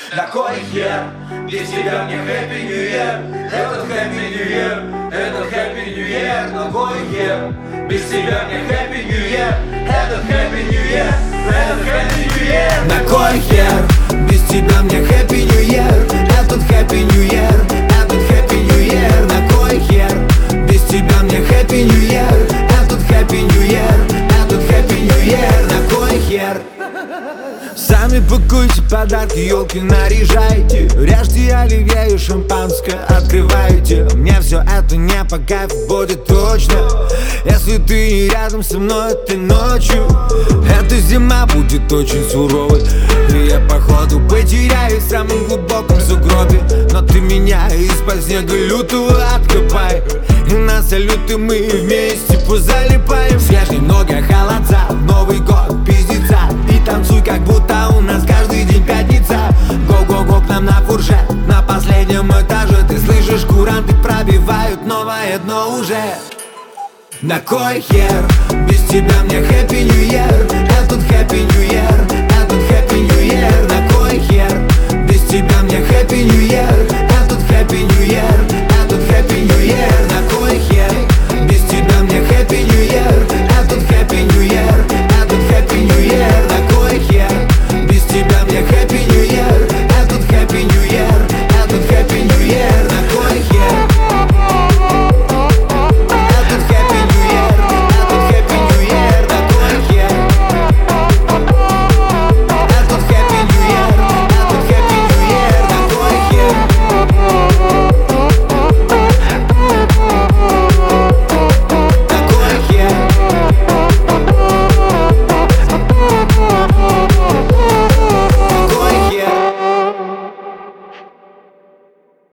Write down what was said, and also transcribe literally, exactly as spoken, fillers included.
На кой хер? Без тебя мне Happy New Year. Этот Happy New Year, этот Happy New Year. На кой хер? Без тебя мне Happy New Year. Этот Happy New Year, этот Happy New Year. На кой хер? Без тебя мне Happy New Year. Этот Happy New Year, этот Happy New Year. На кой хер? Без тебя мне Happy New Year. Этот Happy New Year, этот Happy New Year. На кой хер? Сами пакуйте подарки, елки наряжайте. Режьте оливье и шампанское открывайте. Мне все это не по кайфу будет точно, если ты не рядом со мной этой ночью. Эта зима будет очень суровой, и я походу потеряюсь в самом глубоком сугробе. Но ты меня из-под снега лютого откопай, и на салюты мы вместе позалипаем. Съешь немного холодца, Новый год пиздеца, и танцуй, как будто у нас каждый день пятница. Го-го-го к нам на фуршет, на последнем этаже. Ты слышишь, куранты пробивают новое дно уже. На кой хер? Без тебя мне Happy New Year. Этот Happy New Year, этот Happy New Year.